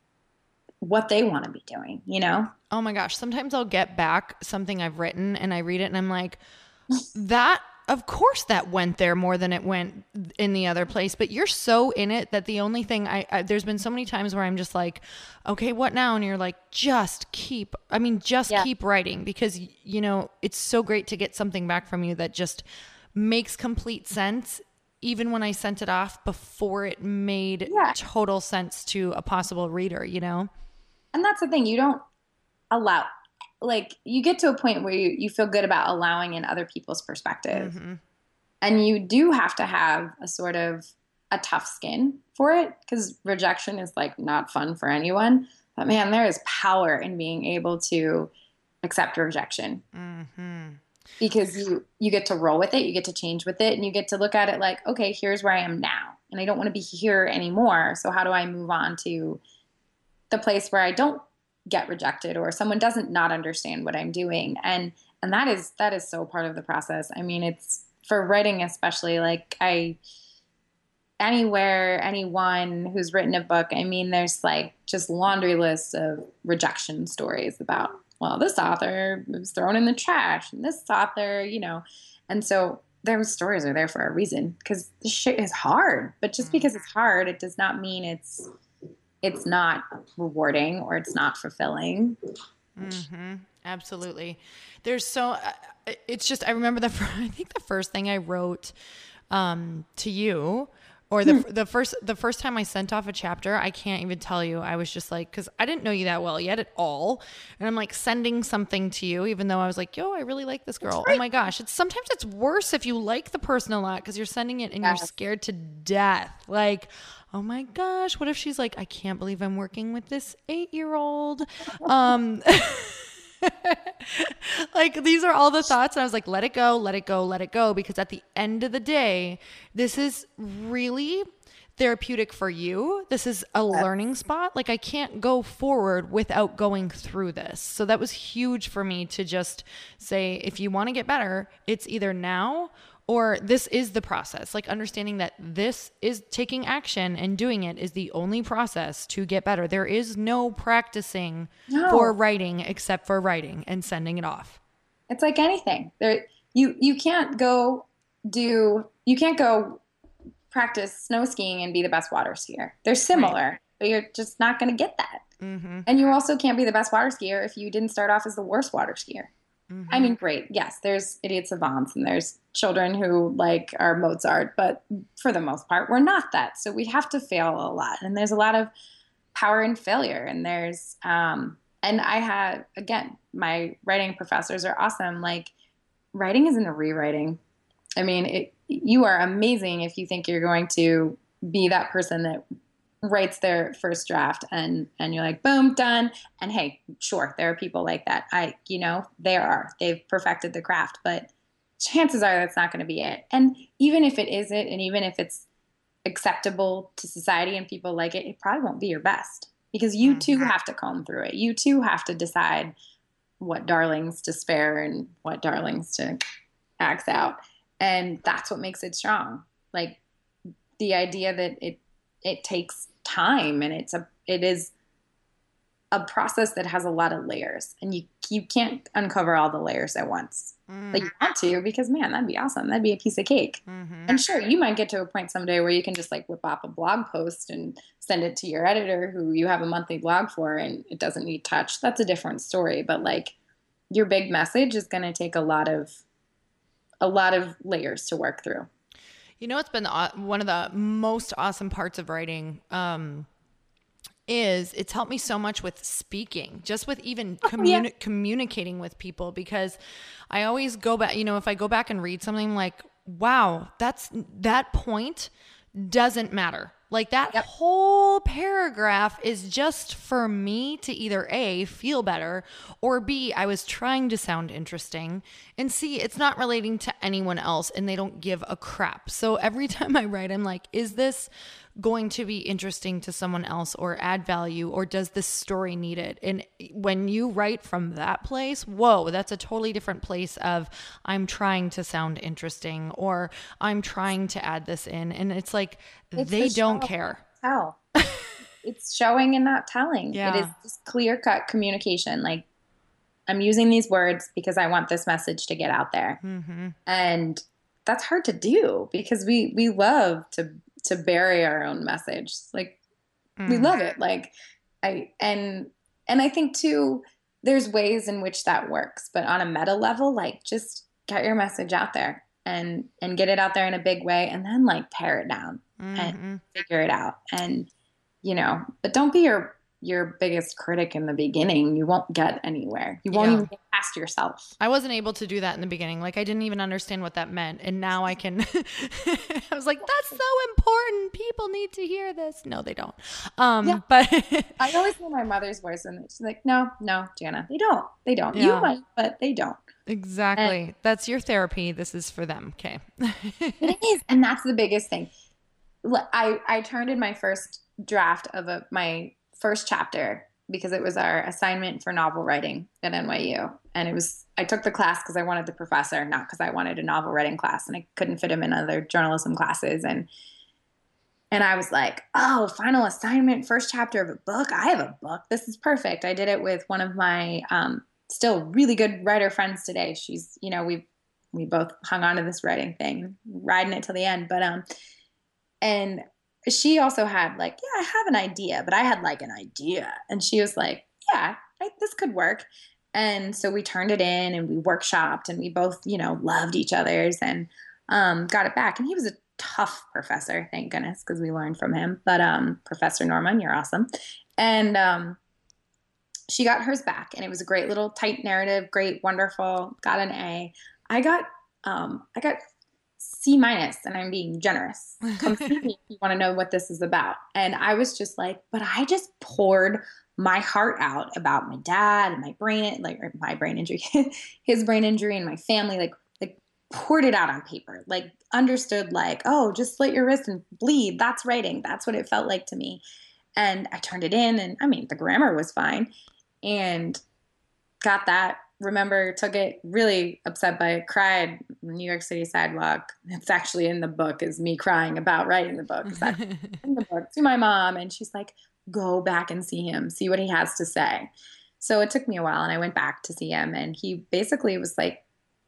what they want to be doing, you know? Oh my gosh. Sometimes I'll get back something I've written and I read it and I'm like, that, of course that went there more than it went in the other place, but you're so in it that the only thing I, I there's been so many times where I'm just like, okay, what now? And you're like, just keep, I mean, just yeah. keep writing, because, you know, it's so great to get something back from you that just makes complete sense. Even when I sent it off before it made yeah. total sense to a possible reader, you know? And that's the thing. You don't allow, like, you get to a point where you, you feel good about allowing in other people's perspective. Mm-hmm. And you do have to have a sort of a tough skin for it, because rejection is like not fun for anyone. But man, there is power in being able to accept rejection. Mm-hmm. Because you, you get to roll with it, you get to change with it, and you get to look at it like, okay, here's where I am now. And I don't want to be here anymore. So how do I move on to the place where I don't get rejected, or someone doesn't not understand what I'm doing? And and that is that is so part of the process. I mean, it's for writing especially, like I anywhere, anyone who's written a book, I mean, there's like just laundry lists of rejection stories about, well, this author was thrown in the trash, and this author, you know. And so those stories are there for a reason, because this shit is hard. But just because it's hard, it does not mean it's it's not rewarding or it's not fulfilling. Mm-hmm. Absolutely. There's so, uh, it's just, I remember the, I think the first thing I wrote um, to you, or the the first the first time I sent off a chapter, I can't even tell you. I was just like, because I didn't know you that well yet at all, and I'm like sending something to you, even though I was like, yo, I really like this girl. Oh my gosh, it's sometimes it's worse if you like the person a lot, because you're sending it and yes. you're scared to death. Like, oh my gosh, what if she's like, I can't believe I'm working with this eight-year-old. Um, like, these are all the thoughts. And I was like, let it go, let it go, let it go. Because at the end of the day, this is really therapeutic for you. This is a learning spot. Like, I can't go forward without going through this. So that was huge for me to just say, if you want to get better, it's either now or this is the process. Like, understanding that this is taking action and doing it is the only process to get better. There is no practicing no. for writing except for writing and sending it off. It's like anything. There, you you can't go do you can't go practice snow skiing and be the best water skier. They're similar, right. but you're just not going to get that. Mm-hmm. And you also can't be the best water skier if you didn't start off as the worst water skier. Mm-hmm. I mean, great. Yes, there's idiot savants and there's children who like are Mozart, but for the most part, we're not that. So we have to fail a lot. And there's a lot of power in failure. And there's, um, And I had, again, my writing professors are awesome. Like, writing isn't a rewriting. I mean, it, you are amazing if you think you're going to be that person that writes their first draft and and you're like, boom, done. And hey, sure, there are people like that. I, you know, there are. They've perfected the craft, but chances are that's not going to be it. And even if it is it, and even if it's acceptable to society and people like it, it probably won't be your best because you too have to comb through it. You too have to decide what darlings to spare and what darlings to axe out. And that's what makes it strong. Like the idea that it it takes time and it's a it is a process that has a lot of layers and you you can't uncover all the layers at once. Mm. Like you want to because man, that'd be awesome. That'd be a piece of cake. Mm-hmm. And sure, you might get to a point someday where you can just like whip up a blog post and send it to your editor who you have a monthly blog for and it doesn't need touch. That's a different story. But like your big message is going to take a lot of a lot of layers to work through. You know, it's been one of the most awesome parts of writing um, is it's helped me so much with speaking, just with even communi- yeah. communicating with people, because I always go back, you know, if I go back and read something like, wow, that's that point doesn't matter. Like that yep. whole paragraph is just for me to either A, feel better, or B, I was trying to sound interesting, and C, it's not relating to anyone else and they don't give a crap. So every time I write, I'm like, is this going to be interesting to someone else or add value, or does this story need it? And when you write from that place, whoa, that's a totally different place of I'm trying to sound interesting or I'm trying to add this in. And it's like, it's they the don't care. Tell. It's showing and not telling. Yeah. It is just clear cut communication. Like I'm using these words because I want this message to get out there. Mm-hmm. And that's hard to do because we, we love to to bury our own message. Like mm. we love it. Like I, and, and I think too, there's ways in which that works, but on a meta level, like just get your message out there and, and get it out there in a big way and then like pare it down mm-hmm. and figure it out. And, you know, but don't be your, your biggest critic in the beginning. You won't get anywhere. You won't yeah. even get past yourself. I wasn't able to do that in the beginning. Like I didn't even understand what that meant. And now I can, I was like, that's so important. People need to hear this. No, they don't. Um, yeah. But I always hear my mother's voice and she's like, no, no, Jana, they don't, they don't. Yeah. You might, but they don't. Exactly. And that's your therapy. This is for them. Okay. It is. And that's the biggest thing. I, I turned in my first draft of a, my first chapter because it was our assignment for novel writing at N Y U. And it was, I took the class because I wanted the professor, not because I wanted a novel writing class and I couldn't fit him in other journalism classes. And, and I was like, oh, final assignment, first chapter of a book. I have a book. This is perfect. I did it with one of my, um, still really good writer friends today. She's, you know, we, we both hung on to this writing thing, riding it till the end. But, um, and she also had like, yeah, I have an idea, but I had like an idea. And she was like, yeah, I, this could work. And so we turned it in and we workshopped and we both, you know, loved each other's and um, got it back. And he was a tough professor, thank goodness, because we learned from him. But um, Professor Norman, you're awesome. And um, she got hers back and it was a great little tight narrative, great, wonderful, got an A. I got, um, I got C minus, and I'm being generous. Come see me if you want to know what this is about. And I was just like, but I just poured my heart out about my dad and my brain, like or my brain injury, his brain injury and my family, like, like poured it out on paper, like understood like, oh, just slit your wrist and bleed. That's writing. That's what it felt like to me. And I turned it in and I mean, the grammar was fine and got that. Remember, took it really upset by it, cried on the New York City sidewalk. It's actually in the book is me crying about writing the book. in the book to my mom. And she's like, go back and see him, see what he has to say. So it took me a while and I went back to see him. And he basically was like,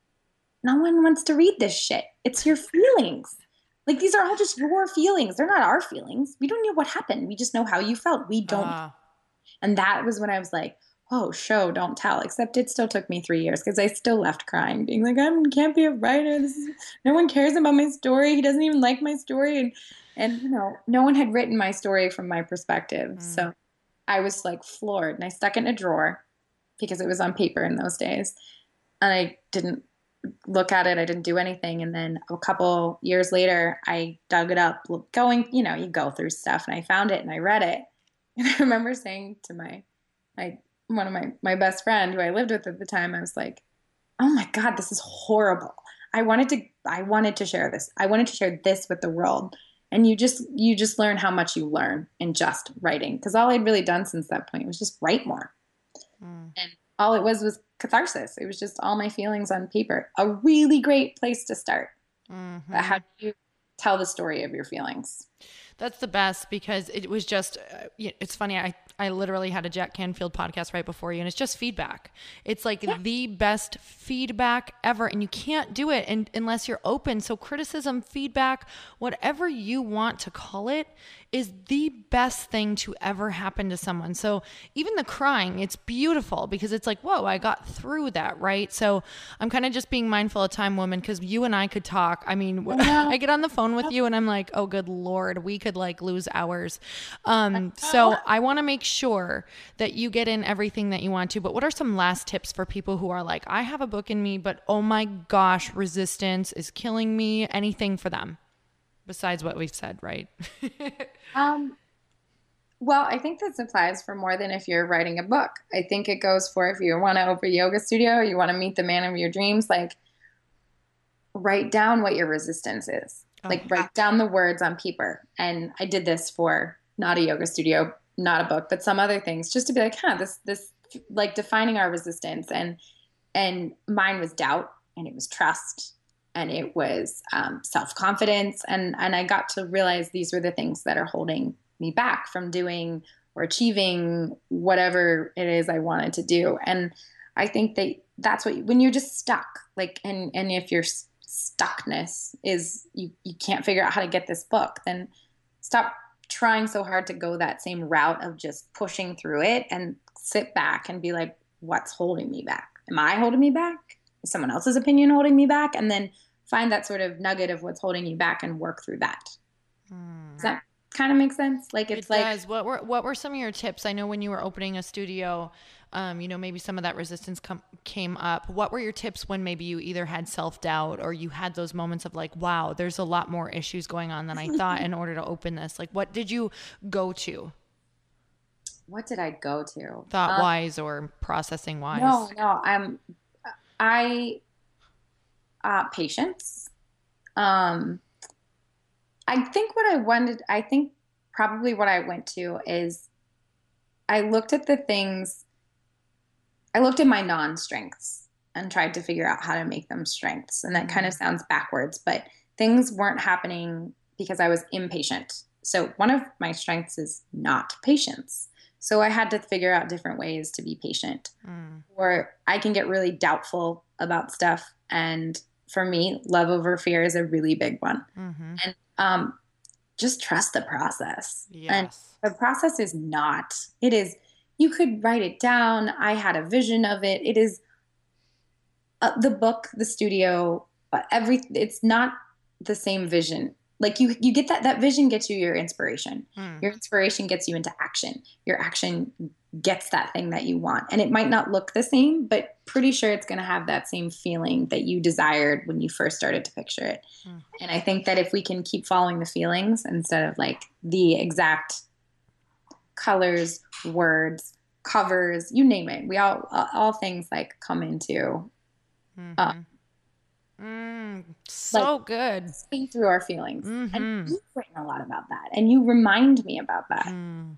no one wants to read this shit. It's your feelings. Like these are all just your feelings. They're not our feelings. We don't know what happened. We just know how you felt. We don't. Uh. And that was when I was like, oh, show, don't tell, except it still took me three years because I still left crying, being like, I can't be a writer. This is, no one cares about my story. He doesn't even like my story. And, and, you know, no one had written my story from my perspective. Mm. So I was like floored, and I stuck it in a drawer because it was on paper in those days. And I didn't look at it. I didn't do anything. And then a couple years later, I dug it up, going, you know, you go through stuff, and I found it and I read it. And I remember saying to my, my, one of my, my best friend who I lived with at the time, I was like, oh my God, this is horrible. I wanted to, I wanted to share this. I wanted to share this with the world. And you just, you just learn how much you learn in just writing. Cause all I'd really done since that point was just write more. Mm. And all it was was catharsis. It was just all my feelings on paper. A really great place to start. Mm-hmm. How do you tell the story of your feelings? That's the best, because it was just, uh, it's funny. I, I literally had a Jack Canfield podcast right before you, and it's just feedback. It's like yeah. the best feedback ever. And you can't do it in, unless you're open. So criticism, feedback, whatever you want to call it, is the best thing to ever happen to someone. So even the crying, it's beautiful, because it's like, whoa, I got through that, right? So I'm kind of just being mindful of time, woman, because you and I could talk. I mean, I, I get on the phone with you and I'm like, oh, good Lord, we could like lose hours. Um, so I want to make sure that you get in everything that you want to. But what are some last tips for people who are like, I have a book in me, but oh my gosh, resistance is killing me? Anything for them besides what we've said, right? um, well, I think this applies for more than if you're writing a book. I think it goes for if you want to open a yoga studio, you want to meet the man of your dreams, like write down what your resistance is. Oh. Like write down the words on paper. And I did this for not a yoga studio, not a book, but some other things, just to be like, huh, this, this, like defining our resistance. And, and mine was doubt, and it was trust, and it was um, self-confidence. And, and I got to realize these were the things that are holding me back from doing or achieving whatever it is I wanted to do. And I think that that's what, when you're just stuck, like, and, and if your stuckness is, you, you can't figure out how to get this book, then stop trying so hard to go that same route of just pushing through it, and sit back and be like, what's holding me back? Am I holding me back? Is someone else's opinion holding me back? And then find that sort of nugget of what's holding you back and work through that. Hmm. Does that kind of make sense? Like it's it like, does. What were, what were some of your tips? I know when you were opening a studio, um, you know, maybe some of that resistance com- came up. What were your tips when maybe you either had self-doubt or you had those moments of like, wow, there's a lot more issues going on than I thought in order to open this? Like, what did you go to? What did I go to? Thought wise um, or processing wise? No, no. I'm, I, uh, patience. Um, I think what I wanted, I think probably what I went to is I looked at the things, I looked at my non-strengths and tried to figure out how to make them strengths. And that kind of sounds backwards, but things weren't happening because I was impatient. So one of my strengths is not patience. So I had to figure out different ways to be patient. Mm. Or I can get really doubtful about stuff. And for me, love over fear is a really big one. Mm-hmm. And um, just trust the process. Yes. And the process is not, it is, you could write it down. I had a vision of it. It is uh, the book, the studio, uh, every, it's not the same vision. Like you, you get that, that vision gets you your inspiration. Mm. Your inspiration gets you into action. Your action gets that thing that you want. And it might not look the same, but pretty sure it's going to have that same feeling that you desired when you first started to picture it. Mm. And I think that if we can keep following the feelings instead of like the exact colors, words, covers, you name it, we all, all things like come into, mm-hmm. uh, Mm, so like, good. Speak through our feelings. Mm-hmm. And you've written a lot about that. And you remind me about that. Mm.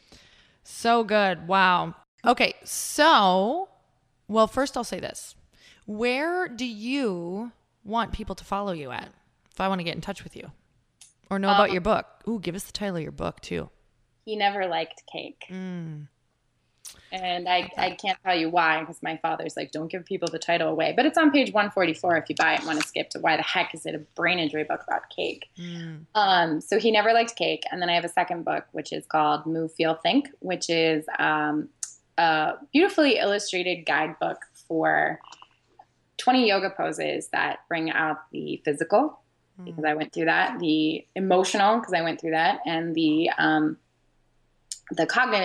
So good. Wow. Okay. So, well, first I'll say this. Where do you want people to follow you at if I want to get in touch with you or know um, about your book? Ooh, give us the title of your book too. He Never Liked Cake. Mm. And I, I can't tell you why, because my father's like, don't give people the title away. But it's on page one forty-four if you buy it and want to skip to why the heck is it a brain injury book about cake. Mm. Um, so He Never Liked Cake. And then I have a second book, which is called Move, Feel, Think, which is um, a beautifully illustrated guidebook for twenty yoga poses that bring out the physical, mm. because I went through that, the emotional, because I went through that, and the um, the cognitive,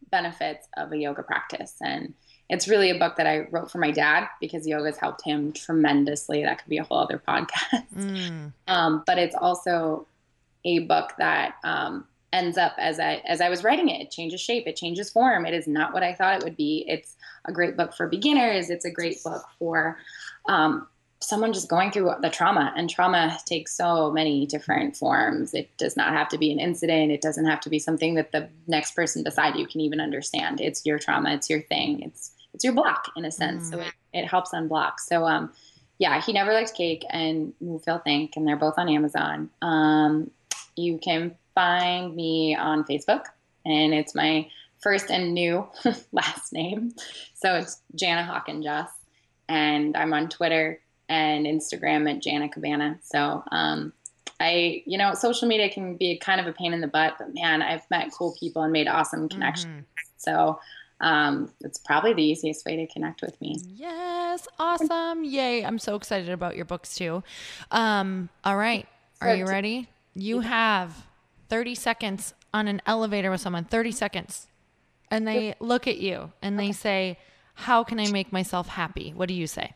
benefits of a yoga practice. And it's really a book that I wrote for my dad because yoga has helped him tremendously. That could be a whole other podcast. Mm. Um, but it's also a book that um, ends up as I as I was writing it. It changes shape. It changes form. It is not what I thought it would be. It's a great book for beginners. It's a great book for um, someone just going through the trauma. And trauma takes so many different forms. It does not have to be an incident. It doesn't have to be something that the next person beside you can even understand. It's your trauma. It's your thing. It's it's your block in a sense. Mm. So it, it helps unblock. So um, yeah, He Never Liked Cake and Move, Feel, Think, and they're both on Amazon. Um, you can find me on Facebook, and it's my first and new last name. So it's Jana Hawkinjoss, and I'm on Twitter and Instagram at Jana Cabana. So um, I, you know, social media can be kind of a pain in the butt, but man, I've met cool people and made awesome connections. Mm-hmm. So um, it's probably the easiest way to connect with me. Yes. Awesome. Yay. I'm so excited about your books too. Um, all right. Are you ready? You have thirty seconds on an elevator with someone, thirty seconds. And they look at you and they say, how can I make myself happy? What do you say?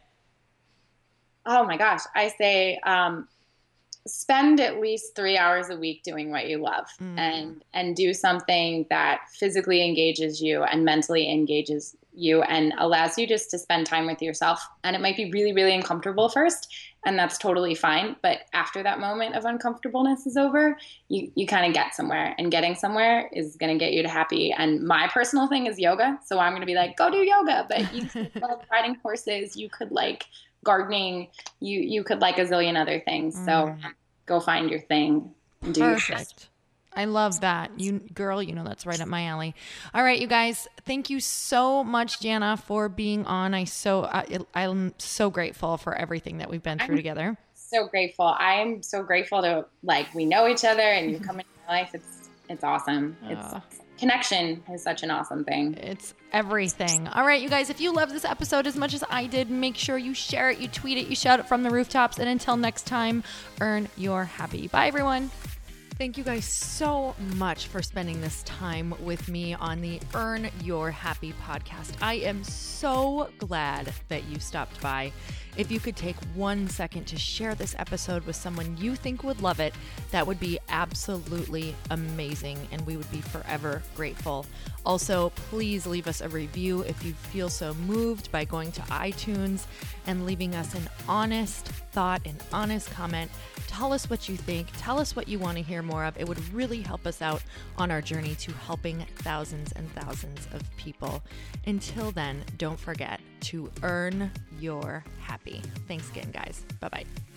Oh my gosh. I say, um, spend at least three hours a week doing what you love mm. and, and do something that physically engages you and mentally engages you and allows you just to spend time with yourself. And it might be really, really uncomfortable first, and that's totally fine. But after that moment of uncomfortableness is over, you, you kind of get somewhere, and getting somewhere is going to get you to happy. And my personal thing is yoga. So I'm going to be like, go do yoga, but you could love riding horses. You could like gardening. You, you could like a zillion other things. Mm. So go find your thing and do Perfect. Your thing. I love that. You girl, you know, that's right up my alley. All right, you guys, thank you so much, Jana, for being on. I so I, I'm so grateful for everything that we've been through I'm together. So grateful. I'm so grateful to like we know each other and you come into my life. It's it's awesome. It's uh, connection is such an awesome thing. It's everything. All right, you guys, if you love this episode as much as I did, make sure you share it, you tweet it, you shout it from the rooftops. And until next time, earn your happy. Bye, everyone. Thank you guys so much for spending this time with me on the Earn Your Happy podcast. I am so glad that you stopped by. If you could take one second to share this episode with someone you think would love it, that would be absolutely amazing, and we would be forever grateful. Also, please leave us a review if you feel so moved by going to iTunes and leaving us an honest thought, an honest comment. Tell us what you think. Tell us what you want to hear more of. It would really help us out on our journey to helping thousands and thousands of people. Until then, don't forget to earn your happy. Thanks again, guys. Bye-bye.